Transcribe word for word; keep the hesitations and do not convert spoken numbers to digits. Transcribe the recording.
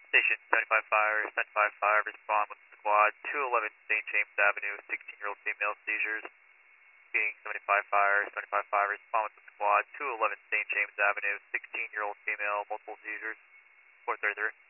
Station seventy-five Fire, seventy-five Fire, respond with squad two eleven Saint James Avenue, sixteen-year-old female seizures. Being seventy-five Fire, seventy-five Fire, respond with squad two eleven Saint James Avenue, sixteen-year-old female, multiple seizures. four thirty-three.